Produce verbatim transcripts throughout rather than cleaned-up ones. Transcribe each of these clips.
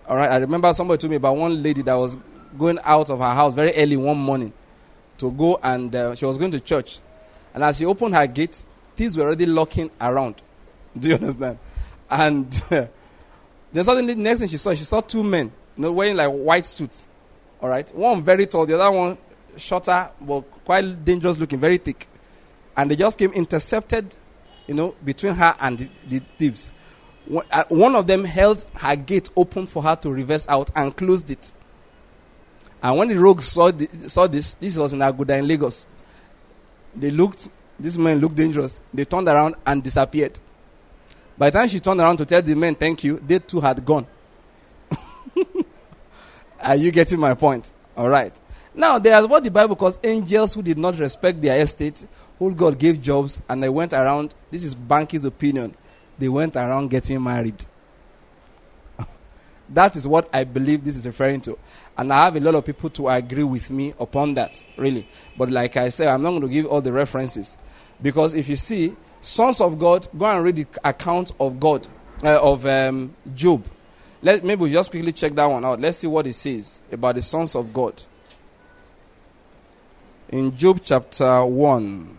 All right, I remember somebody told me about one lady that was going out of her house very early one morning to go, and uh, she was going to church. And as she opened her gate, thieves were already locking around. Do you understand? And then suddenly, the next thing she saw, she saw two men, you know, wearing like white suits. All right, one very tall, the other one shorter, but quite dangerous looking, very thick. And they just came, intercepted, you know, between her and the, the thieves. One of them held her gate open for her to reverse out and closed it. And when the rogues saw, the, saw this, this was in Aguda in Lagos. They looked, this man looked dangerous. They turned around and disappeared. By the time she turned around to tell the men thank you, they too had gone. Are you getting my point? All right. Now, there are what the Bible calls angels who did not respect their estate, who God gave jobs, and they went around. This is Banky's opinion. They went around getting married. That is what I believe this is referring to. And I have a lot of people to agree with me upon that, really. But like I said, I'm not going to give all the references. Because if you see, sons of God, go and read the account of God, uh, of um, Job. Let, maybe we'll just quickly check that one out. Let's see what it says about the sons of God. In Job chapter one.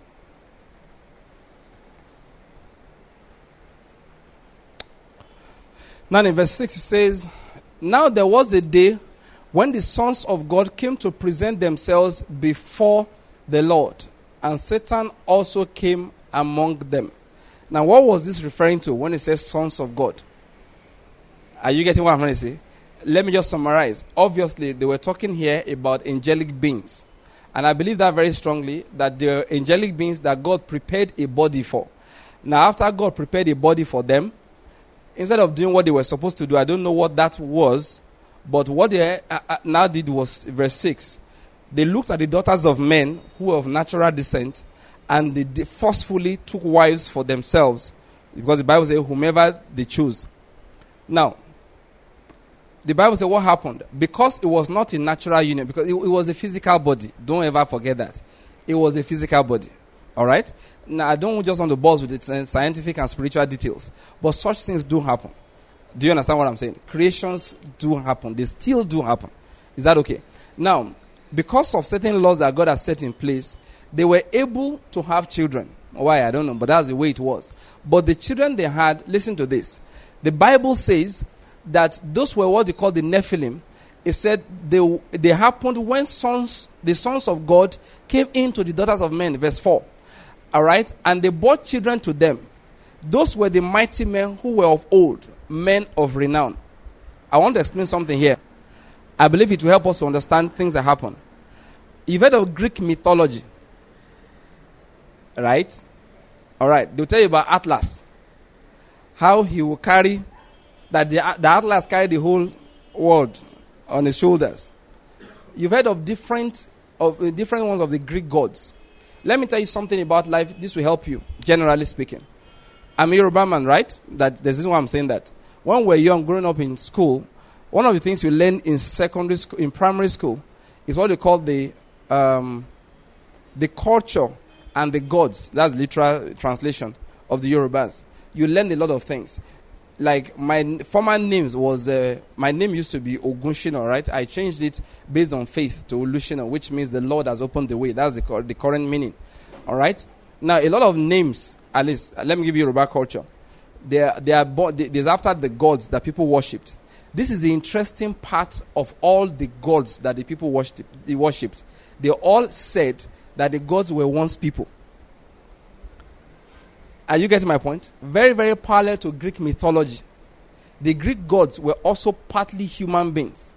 Now in verse six it says, now there was a day when the sons of God came to present themselves before the Lord, and Satan also came among them. Now what was this referring to when it says sons of God? Are you getting what I'm going to say? Let me just summarize. Obviously, they were talking here about angelic beings. And I believe that very strongly, that they are angelic beings that God prepared a body for. Now after God prepared a body for them, instead of doing what they were supposed to do, I don't know what that was, but what they uh, uh, now did was, verse six, they looked at the daughters of men who were of natural descent, and they, they forcefully took wives for themselves, because the Bible says, whomever they choose. Now, the Bible says what happened? Because it was not a natural union, because it, it was a physical body. Don't ever forget that. It was a physical body. All right? Now, I don't just want to buzz with its scientific and spiritual details, but such things do happen. Do you understand what I'm saying? Creations do happen. They still do happen. Is that okay? Now, because of certain laws that God has set in place, they were able to have children. Why? I don't know, but that's the way it was. But the children they had, listen to this. The Bible says that those were what they call the Nephilim. It said they, they happened when sons, the sons of God came into the daughters of men, verse four. All right? And they brought children to them. Those were the mighty men who were of old, men of renown. I want to explain something here. I believe it will help us to understand things that happen. You've heard of Greek mythology. Right? All right. They'll tell you about Atlas. How he will carry, that the, the Atlas carried the whole world on his shoulders. You've heard of different, of uh, different ones of the Greek gods. Let me tell you something about life. This will help you, generally speaking. I'm a Yoruba man, right? That, this is why I'm saying that. When we're young, growing up in school, one of the things you learn in secondary school, in primary school, is what they call the um, the culture and the gods. That's literal translation of the Yorubas. You learn a lot of things. Like my former names was, uh, my name used to be Ogunshina, right? I changed it based on faith to Olushina, which means the Lord has opened the way. That's the, the current meaning. All right? Now, a lot of names, at least, let me give you Yoruba culture. They are, they are born, they, there's after the gods that people worshipped. This is the interesting part of all the gods that the people worshipped. They, worshipped. They all said that the gods were once people. Are you getting my point? Very, very parallel to Greek mythology. The Greek gods were also partly human beings.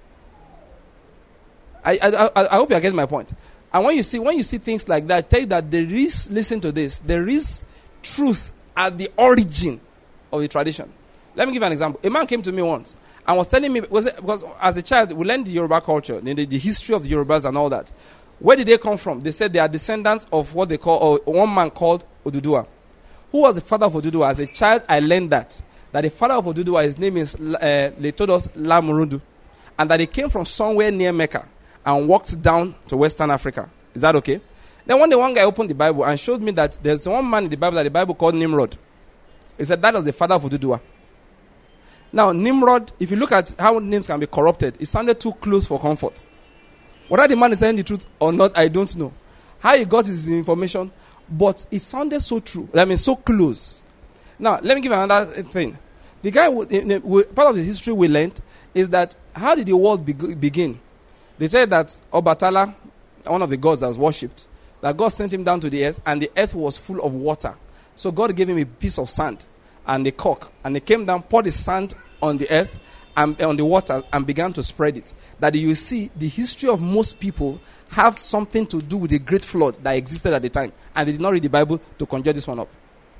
I, I, I hope you are getting my point. And when you see when you see things like that, tell you that there is, listen to this, there is truth at the origin of the tradition. Let me give you an example. A man came to me once and was telling me, was it, because as a child, we learned the Yoruba culture, the, the history of the Yorubas and all that. Where did they come from? They said they are descendants of what they call, or one man called Oduduwa. Who was the father of Oduduwa? As a child, I learned that. That the father of Oduduwa, his name is uh, Letodos Lamurundu. And that he came from somewhere near Mecca and walked down to Western Africa. Is that okay? Then one day, one guy opened the Bible and showed me that there's one man in the Bible that the Bible called Nimrod. He said that was the father of Oduduwa. Now, Nimrod, if you look at how names can be corrupted, it sounded too close for comfort. Whether the man is saying the truth or not, I don't know. How he got his information, but it sounded so true. I mean, so close. Now, let me give you another thing. The guy, part of the history we learned is that how did the world begin? They said that Obatala, one of the gods that was worshipped, that God sent him down to the earth, and the earth was full of water. So God gave him a piece of sand and a cock, and he came down, poured the sand on the earth and on the water, and began to spread it. That you see, the history of most people have something to do with the great flood that existed at the time, and they did not read the Bible to conjure this one up.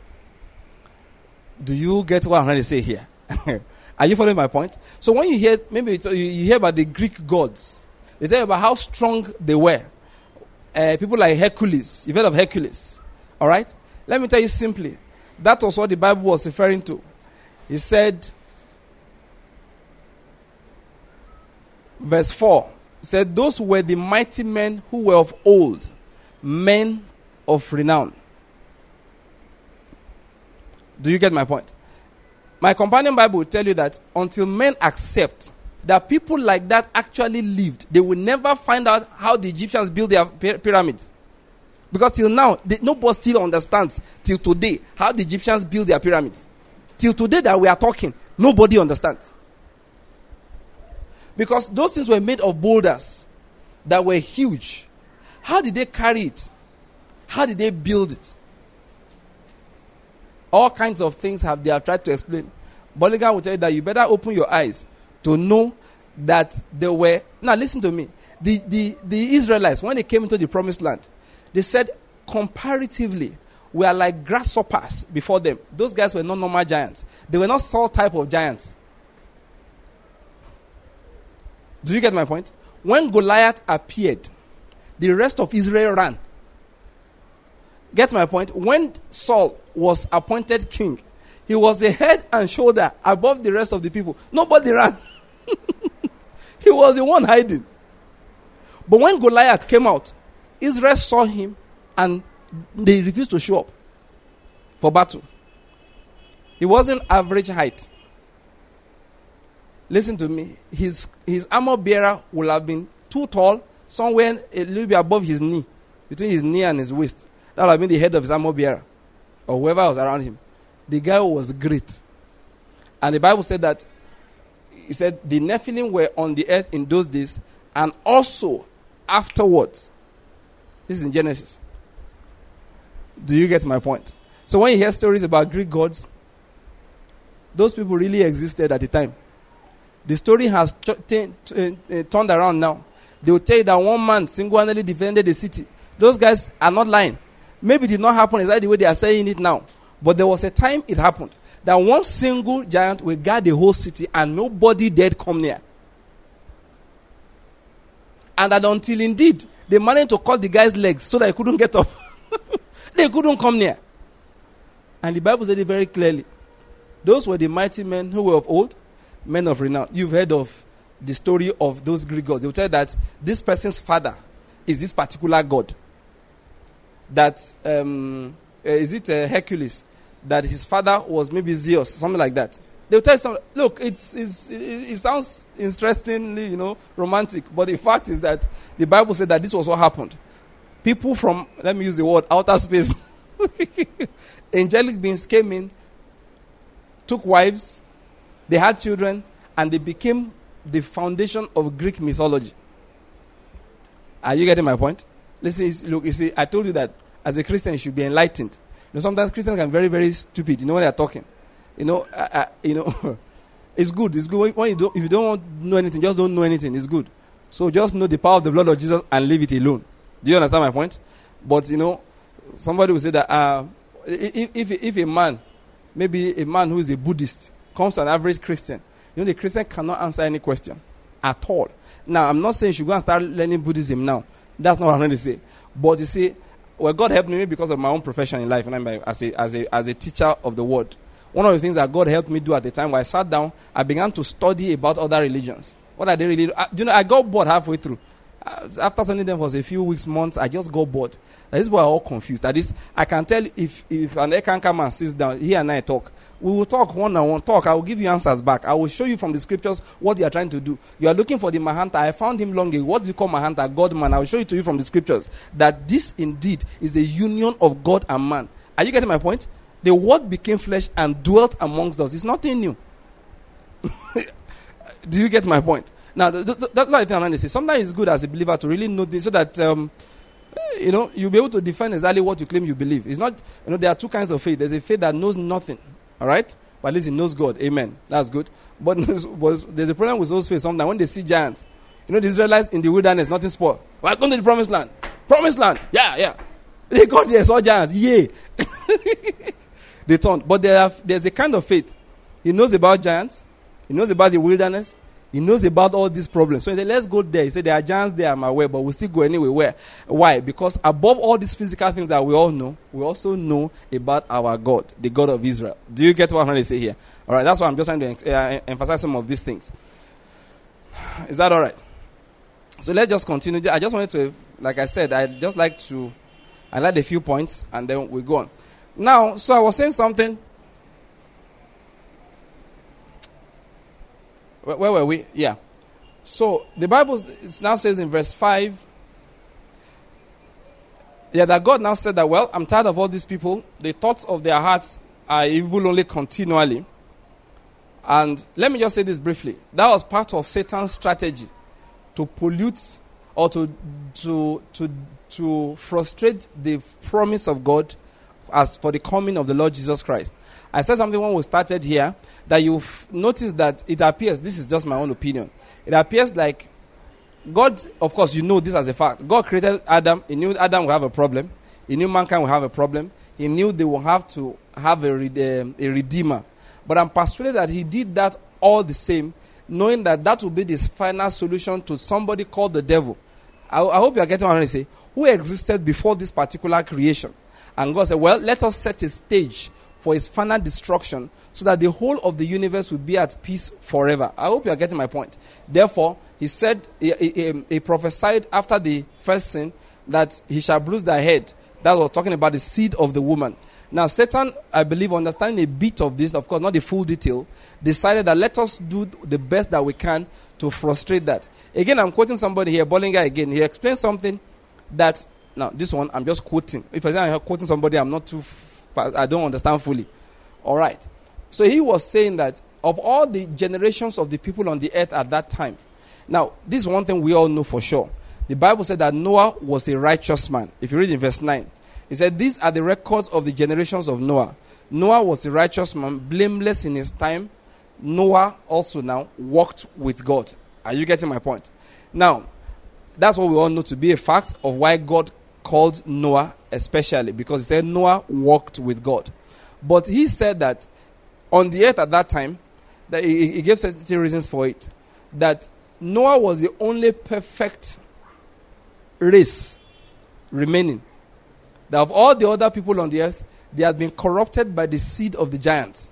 Do you get what I'm trying to say here? Are you following my point? So when you hear, maybe you hear about the Greek gods, they tell you about how strong they were. Uh, people like Hercules. You've heard of Hercules. All right? Let me tell you simply. That was what the Bible was referring to. He said, verse four, said, those were the mighty men who were of old, men of renown. Do you get my point? My companion Bible will tell you that until men accept that people like that actually lived, they will never find out how the Egyptians built their pyramids. Because till now, they, nobody still understands, till today, how the Egyptians built their pyramids. Till today that we are talking, nobody understands. Because those things were made of boulders that were huge. How did they carry it? How did they build it? All kinds of things have they have tried to explain. Bolligan will tell you that you better open your eyes to know that there were... Now listen to me. The, the, the Israelites, when they came into the promised land, they said comparatively, we are like grasshoppers before them. Those guys were not normal giants. They were not Saul type of giants. Do you get my point? When Goliath appeared, the rest of Israel ran. Get my point? When Saul was appointed king, he was the head and shoulder above the rest of the people. Nobody ran. He was the one hiding. But when Goliath came out, Israel saw him and they refused to show up for battle. He wasn't average height. Listen to me. His, his armor bearer would have been too tall, somewhere a little bit above his knee, between his knee and his waist. That would have been the head of his armor bearer, or whoever was around him. The guy was great. And the Bible said that, he said, the Nephilim were on the earth in those days, and also afterwards. This is in Genesis. Do you get my point? So when you hear stories about Greek gods, those people really existed at the time. The story has t- t- t- t- turned around now. They will tell you that one man single-handedly defended the city. Those guys are not lying. Maybe it did not happen exactly the way they are saying it now. But there was a time it happened. That one single giant will guard the whole city and nobody dared come near. And that until indeed, they managed to cut the guy's legs so that he couldn't get up. They couldn't come near. And the Bible said it very clearly. Those were the mighty men who were of old, men of renown. You've heard of the story of those Greek gods. They will tell you that this person's father is this particular god. That, um, uh, is it uh, Hercules? That his father was maybe Zeus, something like that. They'll tell you something. Look, it's, it's, it, it sounds interestingly, you know, romantic. But the fact is that the Bible said that this was what happened. People from, let me use the word, outer space. Angelic beings came in, took wives, they had children, and they became the foundation of Greek mythology. Are you getting my point? Listen, look, you see, I told you that as a Christian, you should be enlightened. You know, sometimes Christians can be very, very stupid. You know when they are talking. You know, uh, uh, you know, it's good. It's good when you don't. If you don't want to know anything, just don't know anything. It's good. So just know the power of the blood of Jesus and leave it alone. Do you understand my point? But you know, somebody will say that uh, if, if if a man, maybe a man who is a Buddhist, comes to an average Christian, you know, the Christian cannot answer any question at all. Now, I'm not saying you should go and start learning Buddhism now. That's not what I'm going to say. But you see, well, God helped me because of my own profession in life, and I'm as a as a as a teacher of the word. One of the things that God helped me do at the time, when I sat down, I began to study about other religions. What are they really do? I, do you know, I got bored halfway through. Uh, after studying them for a few weeks, months, I just got bored. That is why I'm all confused. That is, I can tell if if an Ekanka man sits down, he and I talk. We will talk one on one. Talk. I will give you answers back. I will show you from the scriptures what you are trying to do. You are looking for the Mahanta. I found him long ago. What do you call Mahanta? God man. I will show it to you from the scriptures that this indeed is a union of God and man. Are you getting my point? The word became flesh and dwelt amongst us. It's nothing new. Do you get my point? Now, th- th- that's what I think I'm trying to say. Sometimes it's good as a believer to really know this so that um, you know, you'll be able to defend exactly what you claim you believe. It's not, you know, there are two kinds of faith. There's a faith that knows nothing, all right? But at least it knows God. Amen. That's good. But there's a problem with those faith sometimes when they see giants. You know, the Israelites in the wilderness, nothing spoiled. We're going to the promised land. Promised land. Yeah, yeah. They got there, saw giants. Yay. They turned. But there are, there's a kind of faith. He knows about giants. He knows about the wilderness. He knows about all these problems. So he said, let's go there. He said, there are giants there, I'm aware, but we'll still go anyway. Where? Why? Because above all these physical things that we all know, we also know about our God, the God of Israel. Do you get what I'm trying to say here? All right, that's why I'm just trying to uh, emphasize some of these things. Is that all right? So let's just continue. I just wanted to, like I said, I'd just like to highlight a few points, and then we go on. Now, so I was saying something. Where, where were we? Yeah. So the Bible now says in verse five, yeah, that God now said that, well, I'm tired of all these people. The thoughts of their hearts are evil only continually. And let me just say this briefly. That was part of Satan's strategy to pollute or to to to to frustrate the promise of God as for the coming of the Lord Jesus Christ. I said something when we started here that you've noticed that it appears, this is just my own opinion, it appears like God, of course you know this as a fact, God created Adam, he knew Adam will have a problem, he knew mankind will have a problem, he knew they will have to have a, a, a redeemer. But I'm persuaded that he did that all the same, knowing that that will be the final solution to somebody called the devil. I, I hope you are getting what I'm trying to say. Who existed before this particular creation. And God said, well, let us set a stage for his final destruction so that the whole of the universe will be at peace forever. I hope you are getting my point. Therefore, he said, he, he, he prophesied after the first sin that he shall bruise thy head. That was talking about the seed of the woman. Now, Satan, I believe, understanding a bit of this, of course, not the full detail, decided that let us do the best that we can to frustrate that. Again, I'm quoting somebody here, Bollinger again. He explains something that, now, this one, I'm just quoting. If I say I'm quoting somebody, I'm not too, I don't understand fully. All right. So he was saying that of all the generations of the people on the earth at that time, now, this is one thing we all know for sure. The Bible said that Noah was a righteous man. If you read in verse nine, it said, these are the records of the generations of Noah. Noah was a righteous man, blameless in his time. Noah also now walked with God. Are you getting my point? Now, that's what we all know to be a fact of why God called Noah especially, because he said Noah walked with God. But he said that on the earth at that time, that he, he gave certain reasons for it, that Noah was the only perfect race remaining. That of all the other people on the earth, they had been corrupted by the seed of the giants.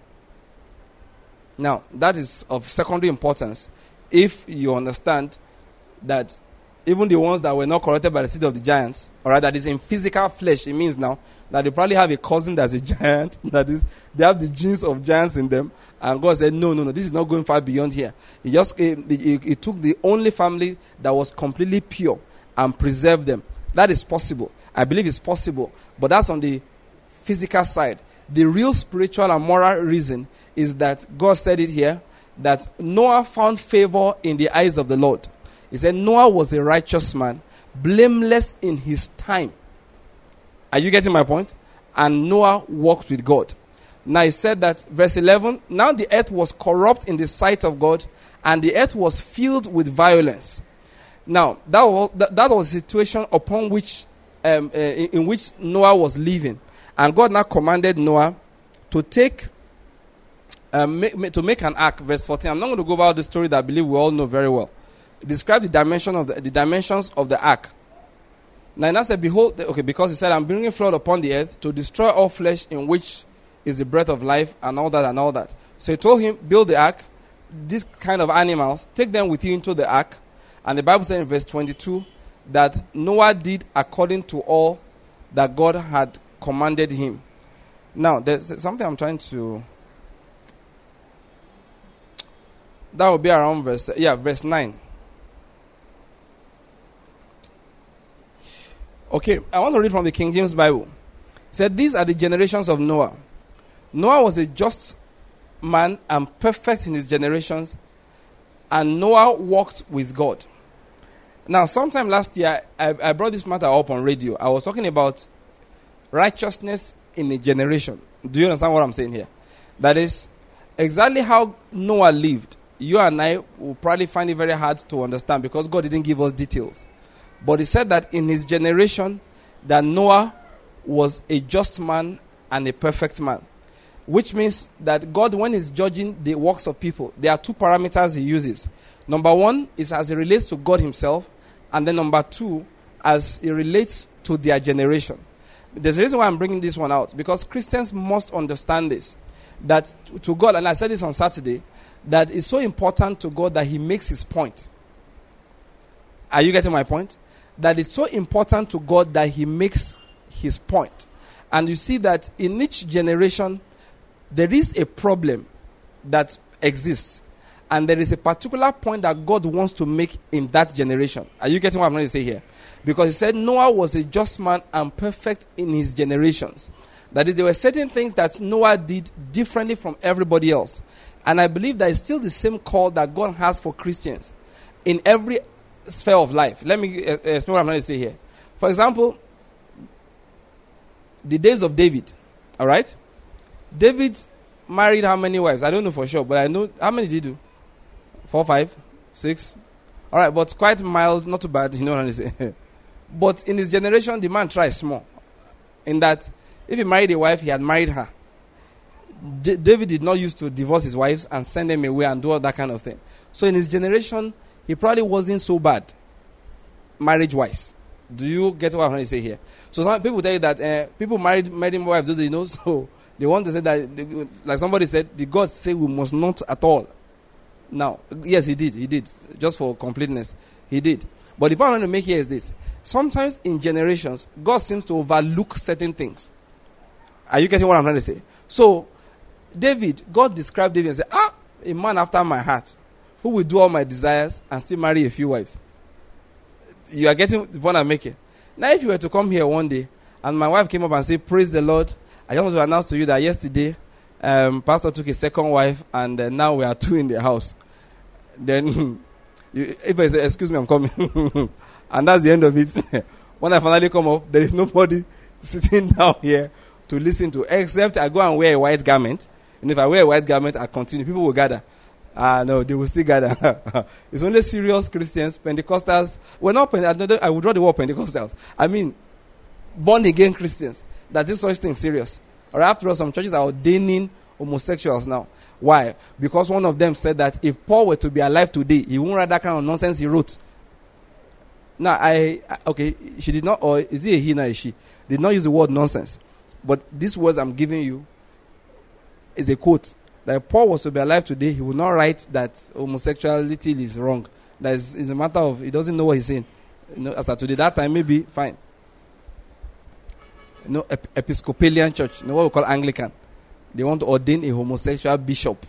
Now, that is of secondary importance if you understand that even the ones that were not corrupted by the seed of the giants, all right, that is in physical flesh, it means now that they probably have a cousin that's a giant, that is, they have the genes of giants in them, and God said, no, no, no, this is not going far beyond here. He just, he, he, he took the only family that was completely pure and preserved them. That is possible. I believe it's possible, but that's on the physical side. The real spiritual and moral reason is that God said it here, that Noah found favor in the eyes of the Lord. He said Noah was a righteous man, blameless in his time. Are you getting my point? And Noah walked with God. Now he said that, verse eleven, now the earth was corrupt in the sight of God, and the earth was filled with violence. Now, that was, that, that was a situation upon which, um, uh, in, in which Noah was living. And God now commanded Noah to take, uh, make, to make an ark. Verse fourteen. I'm not going to go over the story that I believe we all know very well. Describe the dimension of the, the dimensions of the ark. Now, and I said, behold, okay, because he said, I'm bringing flood upon the earth to destroy all flesh in which is the breath of life, and all that and all that. So he told him, build the ark, these kind of animals, take them with you into the ark. And the Bible says in verse twenty-two that Noah did according to all that God had commanded him. Now, there's something I'm trying to That will be around verse, yeah, verse nine. Okay, I want to read from the King James Bible. It said, these are the generations of Noah. Noah was a just man and perfect in his generations, and Noah walked with God. Now, sometime last year, I, I brought this matter up on radio. I was talking about righteousness in a generation. Do you understand what I'm saying here? That is exactly how Noah lived. You and I will probably find it very hard to understand because God didn't give us details. But he said that in his generation, that Noah was a just man and a perfect man. Which means that God, when he's judging the works of people, there are two parameters he uses. Number one is as it relates to God himself. And then number two, as it relates to their generation. There's a reason why I'm bringing this one out. Because Christians must understand this. That to God, and I said this on Saturday, that it's so important to God that he makes his point. Are you getting my point? That it's so important to God that he makes his point. And you see that in each generation, there is a problem that exists. And there is a particular point that God wants to make in that generation. Are you getting what I'm going to say here? Because he said Noah was a just man and perfect in his generations. That is, there were certain things that Noah did differently from everybody else. And I believe that it's still the same call that God has for Christians in every sphere of life. Let me uh, explain what I'm going to say here. For example, the days of David. All right? David married how many wives? I don't know for sure, but I know. How many did he do? Four, five, six. All right, but quite mild, not too bad. You know what I'm saying? But in his generation, the man tried small. In that, if he married a wife, he had married her. D- David did not used to divorce his wives and send them away and do all that kind of thing. So in his generation, he probably wasn't so bad, marriage-wise. Do you get what I'm trying to say here? So some people tell you that uh, people married married wives, do they know? So they want to say that, they, like somebody said, the God say we must not at all. Now, yes, he did, he did. Just for completeness, he did. But the point I want to make here is this. Sometimes in generations, God seems to overlook certain things. Are you getting what I'm trying to say? So, David, God described David and said, ah, a man after my heart, who will do all my desires and still marry a few wives. You are getting the point I'm making. Now, if you were to come here one day, and my wife came up and said, praise the Lord, I just want to announce to you that yesterday, um, Pastor took his second wife, and uh, now we are two in the house. Then, you, if I say, excuse me, I'm coming. And that's the end of it. When I finally come up, there is nobody sitting down here to listen to, except I go and wear a white garment. And if I wear a white garment, I continue. People will gather. Ah, uh, no, they will still gather. It's only serious Christians, Pentecostals. Well, not Pentecostals. I would draw the word Pentecostals. I mean, born-again Christians. That this such thing serious. Or after all, some churches are ordaining homosexuals now. Why? Because one of them said that if Paul were to be alive today, he wouldn't write that kind of nonsense he wrote. Now, I, okay, she did not, or is it a he, not a she? Did not use the word nonsense. But these words I'm giving you is a quote. That if Paul was to be alive today, he would not write that homosexuality is wrong. That is, is a matter of, he doesn't know what he's saying. You know, as of today, that time maybe, fine. You know, ep- Episcopalian church, you know what we call Anglican. They want to ordain a homosexual bishop.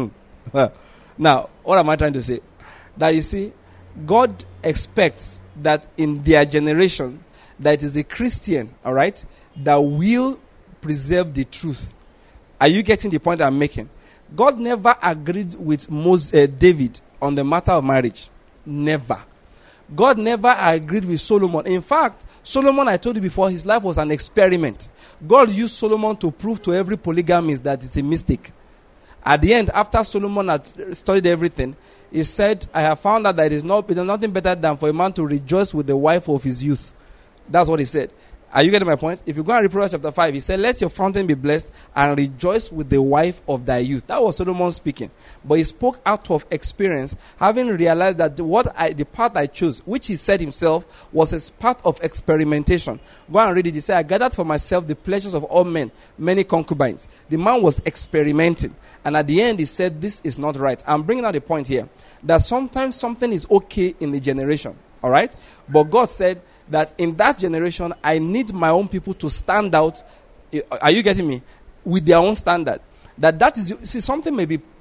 Now, what am I trying to say? That you see, God expects that in their generation, that it is a Christian, all right, that will preserve the truth. Are you getting the point I'm making? God never agreed with Moses, uh, David on the matter of marriage. Never. God never agreed with Solomon. In fact, Solomon, I told you before, his life was an experiment. God used Solomon to prove to every polygamist that it's a mistake. At the end, after Solomon had studied everything, he said, I have found out that it is not, it is nothing better than for a man to rejoice with the wife of his youth. That's what he said. Are you getting my point? If you go and read Proverbs chapter five, he said, let your fountain be blessed and rejoice with the wife of thy youth. That was Solomon speaking. But he spoke out of experience, having realized that what I, the path I chose, which he said himself, was a path of experimentation. Go and read it. He said, I gathered for myself the pleasures of all men, many concubines. The man was experimenting. And at the end, he said, this is not right. I'm bringing out a point here. That sometimes something is okay in the generation. All right? But God said, that in that generation, I need my own people to stand out. Are you getting me? With their own standard. That that is, see, something may be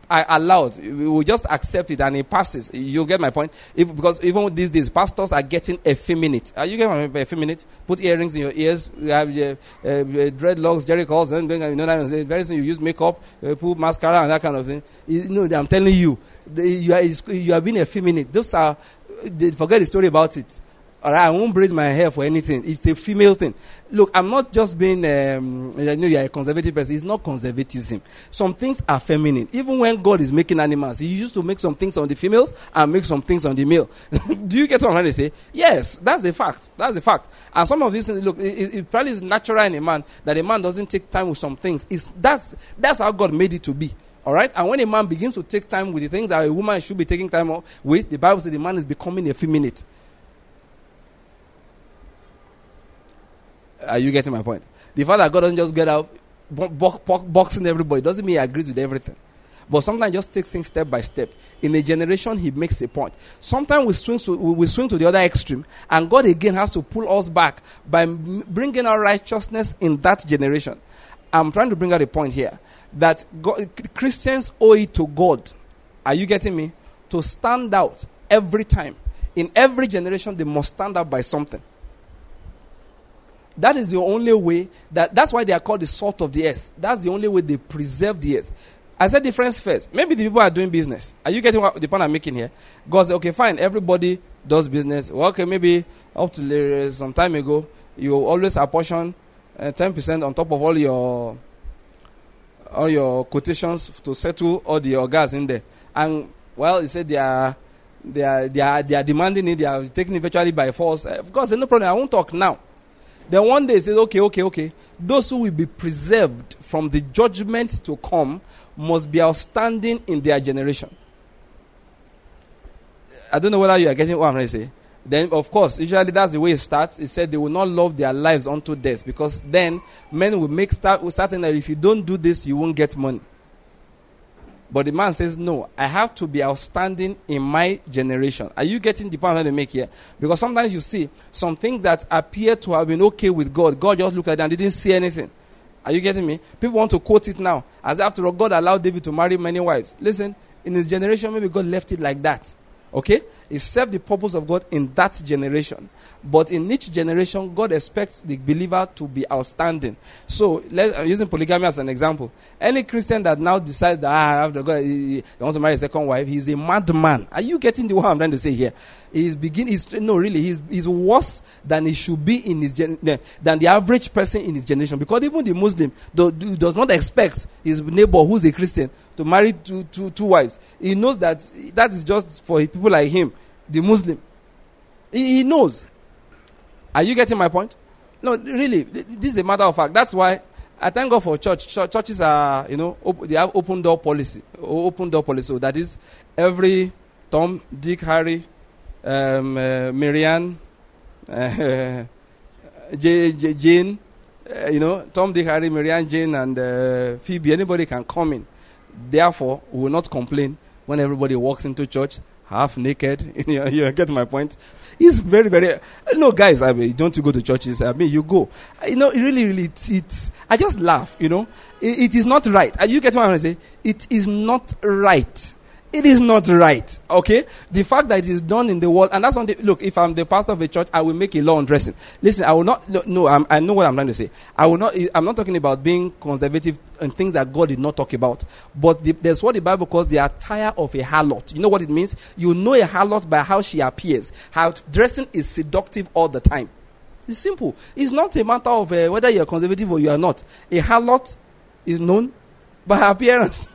are allowed. We will just accept it and it passes. You get my point? If, because even these days, pastors are getting effeminate. Are you getting my effeminate? Put earrings in your ears. You have uh, uh, dreadlocks, Jerry calls, and you know that. Very soon you use makeup, uh, put mascara and that kind of thing. You know, I'm telling you, you are you are being effeminate. Those are. Forget the story about it. All right, I won't braid my hair for anything. It's a female thing. Look, I'm not just being, um, I know you're a conservative person. It's not conservatism. Some things are feminine. Even when God is making animals, he used to make some things on the females and make some things on the male. Do you get what I'm trying to say? Yes, that's the fact. That's the fact. And some of these things, look, it, it probably is natural in a man that a man doesn't take time with some things. It's, that's, that's how God made it to be. All right? And when a man begins to take time with the things that a woman should be taking time with, the Bible says the man is becoming effeminate. Are you getting my point? The fact that God doesn't just get out bo- bo- bo- boxing everybody doesn't mean he agrees with everything. But sometimes just takes things step by step. In a generation, he makes a point. Sometimes we swing to, we swing to the other extreme, and God again has to pull us back by m- bringing our righteousness in that generation. I'm trying to bring out a point here that God, Christians owe it to God. Are you getting me? To stand out every time. In every generation, they must stand out by something. That is the only way, that, that's why they are called the salt of the earth. That's the only way they preserve the earth. I said difference first. Maybe the people are doing business. Are you getting what the point I'm making here? God said, okay, fine, everybody does business. Well, okay, maybe up to uh, some time ago, you always apportion uh, ten percent on top of all your all your quotations to settle all the your gas in there. And, well, he said they are, they are, they are, they are demanding it. They are taking it virtually by force. Uh, God said, no problem, I won't talk now. Then one day he says, okay, okay, okay. Those who will be preserved from the judgment to come must be outstanding in their generation. I don't know whether you are getting what I'm going to say. Then, of course, usually that's the way it starts. It said they will not love their lives unto death, because then men will make start will start saying that if you don't do this, you won't get money. But the man says, no, I have to be outstanding in my generation. Are you getting the point I'm trying to make here? Because sometimes you see some things that appear to have been okay with God. God just looked at them and didn't see anything. Are you getting me? People want to quote it now. As after all, God allowed David to marry many wives. Listen, in his generation, maybe God left it like that. Okay? It served the purpose of God in that generation. But in each generation, God expects the believer to be outstanding. So, let, I'm using polygamy as an example. Any Christian that now decides that ah, I have the God, he, he wants to marry a second wife, he's a madman. Are you getting the what I'm trying to say here? He's begin. He's, no, really, he's, he's worse than he should be in his gen, than the average person in his generation. Because even the Muslim do, do, does not expect his neighbor who's a Christian to marry two, two, two wives. He knows that that is just for people like him, the Muslim. He, he knows. Are you getting my point? No, really, this is a matter of fact. That's why I thank God for church. Ch- churches are, you know, op- they have open door policy. Open door policy. So that is every Tom, Dick, Harry, um, uh, Marianne, uh, J- J- Jane, uh, you know, Tom, Dick, Harry, Marianne, Jane, and uh, Phoebe. Anybody can come in. Therefore, we will not complain when everybody walks into church half naked. you, you get my point? It's very, very. No, guys, I mean, don't you go to churches? I mean, you go. You know, it really, really, it's. It, I just laugh. You know, it, it is not right. Are you getting what I'm saying? It is not right. It is not right. Okay? The fact that it is done in the world, and that's on the look. If I'm the pastor of a church, I will make a law on dressing. Listen, I will not. No, no I'm, I know what I'm trying to say. I will not. I'm not talking about being conservative and things that God did not talk about. But the, there's what the Bible calls the attire of a harlot. You know what it means? You know a harlot by how she appears. Her dressing is seductive all the time. It's simple. It's not a matter of uh, whether you're conservative or you are not. A harlot is known by her appearance.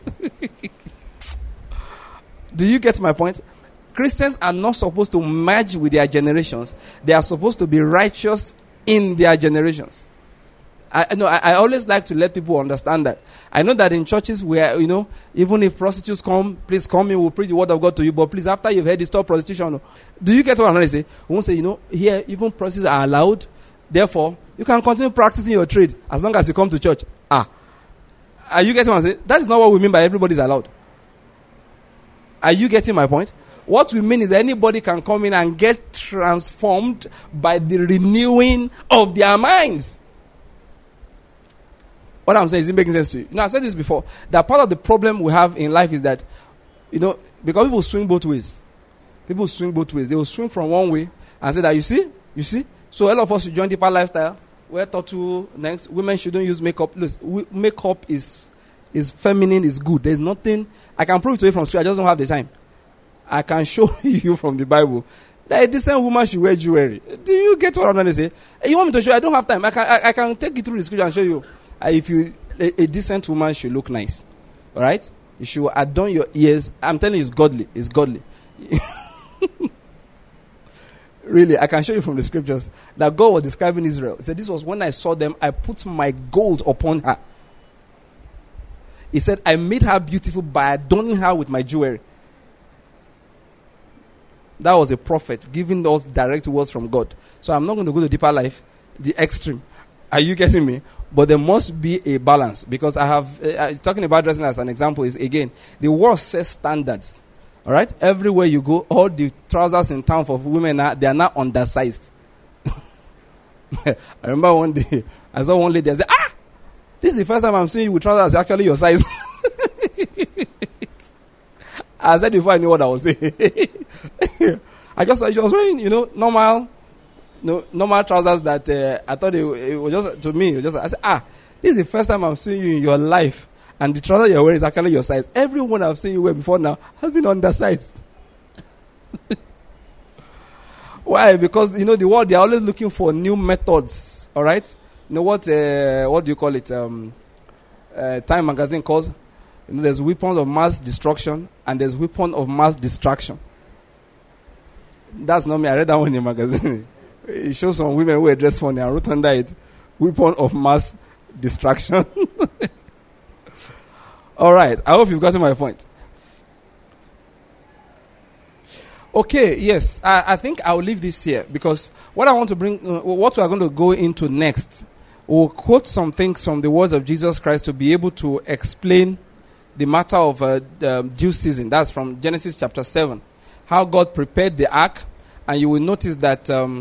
Do you get my point? Christians are not supposed to merge with their generations. They are supposed to be righteous in their generations. I know. I, I always like to let people understand that. I know that in churches where, you know, even if prostitutes come, please come in, we'll preach the word of God to you. But please, after you've heard this, stop prostitution. Do you get what I'm trying to say? We won't say, you know, here even prostitutes are allowed. Therefore, you can continue practicing your trade as long as you come to church. Ah, are you getting what I'm saying? That is not what we mean by everybody's allowed. Are you getting my point? What we mean is that anybody can come in and get transformed by the renewing of their minds. What I'm saying is it making sense to you? You know, I've said this before. That part of the problem we have in life is that, you know, because people swing both ways. People swing both ways. They will swing from one way and say that, you see, you see. So all of us should join deeper lifestyle. We're taught to next. Women shouldn't use makeup. Listen, makeup is is feminine, is good. There's nothing. I can prove it to you from scripture. I just don't have the time. I can show you from the Bible that a decent woman should wear jewelry. Do you get what I'm trying to say? You want me to show you? I don't have time. I can I, I can take you through the scripture and show you. Uh, if you a, a decent woman should look nice. All right? You should adorn your ears. I'm telling you, it's godly. It's godly. Really, I can show you from the scriptures that God was describing Israel. He said, this was when I saw them, I put my gold upon her. He said, I made her beautiful by adorning her with my jewelry. That was a prophet giving us direct words from God. So I'm not going to go to deeper life, the extreme. Are you getting me? But there must be a balance. Because I have, uh, talking about dressing as an example is, again, the world says standards. All right? Everywhere you go, all the trousers in town for women, are, they are not undersized. I remember one day, I saw one lady, I said, ah! This is the first time I'm seeing you with trousers actually your size. I said before I knew what I was saying. I just saw she was wearing, you know, normal, no, normal trousers that uh, I thought it, it was just, to me, it was just, I said, ah, this is the first time I'm seeing you in your life. And the trouser you're wearing is actually your size. Everyone I've seen you wear before now has been undersized. Why? Because, you know, the world, they're always looking for new methods. All right? You know what, uh, what do you call it? Um, uh, Time magazine calls, you know, there's weapons of mass destruction and there's weapon of mass distraction. That's not me. I read that one in the magazine. It shows some women who are dressed funny and wrote under it, weapon of mass distraction. All right. I hope you've gotten my point. Okay. Yes. I, I think I'll leave this here because what I want to bring, uh, what we are going to go into next, we'll quote some things from the words of Jesus Christ to be able to explain the matter of uh, the due season. That's from Genesis chapter seven. How God prepared the ark. And you will notice that... Um,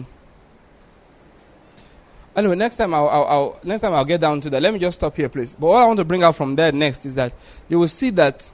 Anyway, next time I'll, I'll, I'll next time I'll get down to that. Let me just stop here, please. But what I want to bring out from there next is that you will see that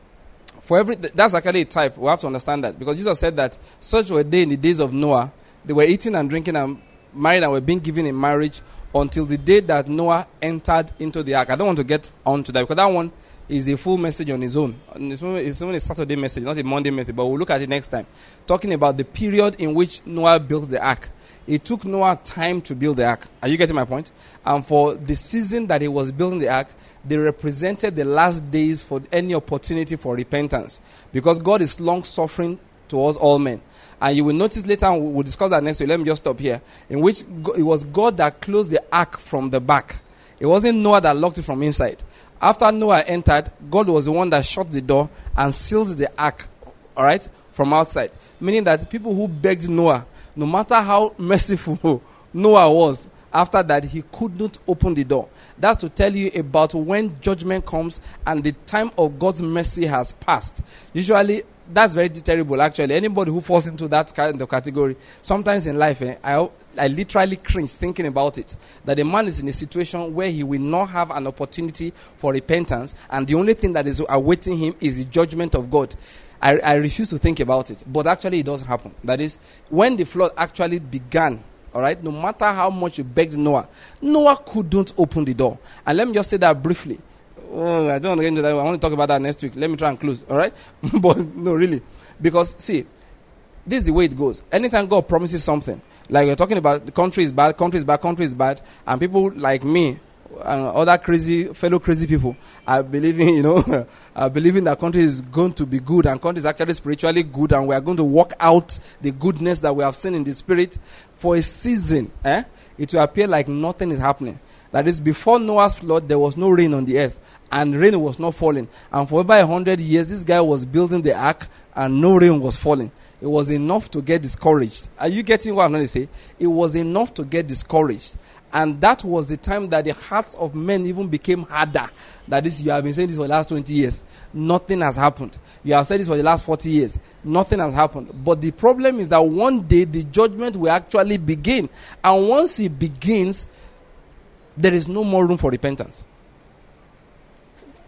for every that's actually a type. We have to understand that because Jesus said that such were they in the days of Noah. They were eating and drinking and married and were being given in marriage until the day that Noah entered into the ark. I don't want to get onto that because that one is a full message on its own. It's only a Saturday message, not a Monday message. But we'll look at it next time, talking about the period in which Noah built the ark. It took Noah time to build the ark. Are you getting my point? And for the season that he was building the ark, they represented the last days for any opportunity for repentance. Because God is long-suffering towards all men. And you will notice later, and we'll discuss that next week. Let me just stop here. In which it was God that closed the ark from the back. It wasn't Noah that locked it from inside. After Noah entered, God was the one that shut the door and sealed the ark, all right, from outside. Meaning that people who begged Noah, no matter how merciful Noah was, after that, he couldn't open the door. That's to tell you about when judgment comes and the time of God's mercy has passed. Usually, that's very terrible, actually. Anybody who falls into that kind of category, sometimes in life, eh, I, I literally cringe thinking about it. That a man is in a situation where he will not have an opportunity for repentance, and the only thing that is awaiting him is the judgment of God. I, I refuse to think about it. But actually, it does happen. That is, when the flood actually began, all right, no matter how much you begged Noah, Noah couldn't open the door. And let me just say that briefly. Oh, I don't want to get into that. I want to talk about that next week. Let me try and close, all right? But no, really. Because, see, this is the way it goes. Anytime God promises something, like we're talking about the country is bad, country is bad, country is bad, and people like me, and other crazy, fellow crazy people are believing, you know, are believing that country is going to be good and country is actually spiritually good and we are going to work out the goodness that we have seen in the spirit for a season. Eh? It will appear like nothing is happening. That is, before Noah's flood, there was no rain on the earth and rain was not falling. And for over a hundred years, this guy was building the ark and no rain was falling. It was enough to get discouraged. Are you getting what I'm going to say? It was enough to get discouraged. And that was the time that the hearts of men even became harder. That is, you have been saying this for the last twenty years. Nothing has happened. You have said this for the last forty years. Nothing has happened. But the problem is that one day the judgment will actually begin. And once it begins, there is no more room for repentance.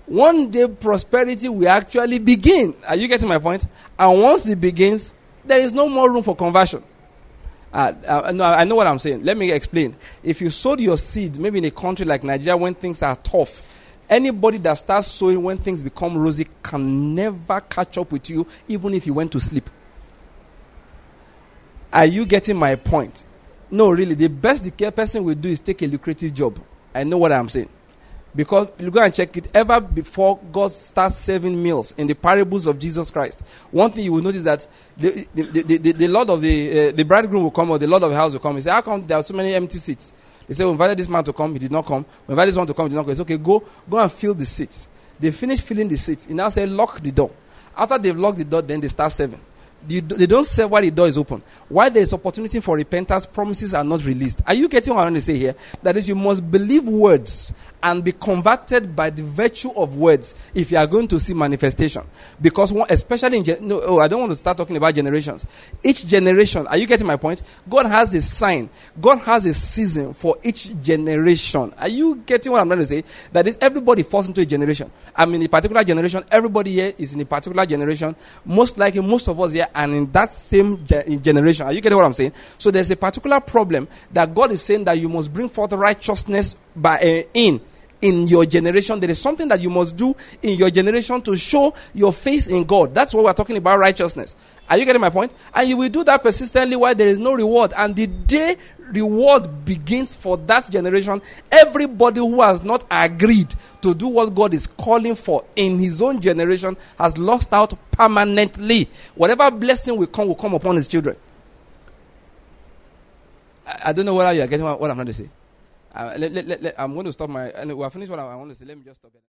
One day prosperity will actually begin. Are you getting my point? And once it begins, there is no more room for conversion. Uh, uh, no, I know what I'm saying. Let me explain. If you sowed your seed, maybe in a country like Nigeria when things are tough, anybody that starts sowing when things become rosy can never catch up with you, even if you went to sleep. Are you getting my point? No, really. The best the person will do is take a lucrative job. I know what I'm saying. Because you go and check it, ever before God starts serving meals in the parables of Jesus Christ, one thing you will notice that the the, the, the, the Lord of the uh, the bridegroom will come, or the Lord of the house will come. He say, how come there are so many empty seats? They say, we invited this man to come, he did not come. We invited this one to come, he did not come. He said, okay, go, go and fill the seats. They finish filling the seats. He now say, lock the door. After they've locked the door, then they start serving. They don't serve while the door is open. While there is opportunity for repentance, promises are not released. Are you getting what I want to say here? That is, you must believe words and be converted by the virtue of words if you are going to see manifestation. Because one, especially in gen- no, oh, I don't want to start talking about generations. Each generation, are you getting my point? God has a sign. God has a season for each generation. Are you getting what I'm trying to say? That is, everybody falls into a generation. I'm in a particular generation. Everybody here is in a particular generation. Most likely, most of us here and in that same ge- generation. Are you getting what I'm saying? So there's a particular problem that God is saying that you must bring forth righteousness by uh, in in your generation. There is something that you must do in your generation to show your faith in God. That's what we're talking about, righteousness. Are you getting my point? And you will do that persistently while there is no reward. And the day reward begins for that generation, everybody who has not agreed to do what God is calling for in his own generation has lost out permanently. Whatever blessing will come will come upon his children. I, I don't know whether you are getting what, what I'm trying to say. Uh, let, let, let, let, I'm going to stop my. We'll finish what I, I want to say. Let me just stop it.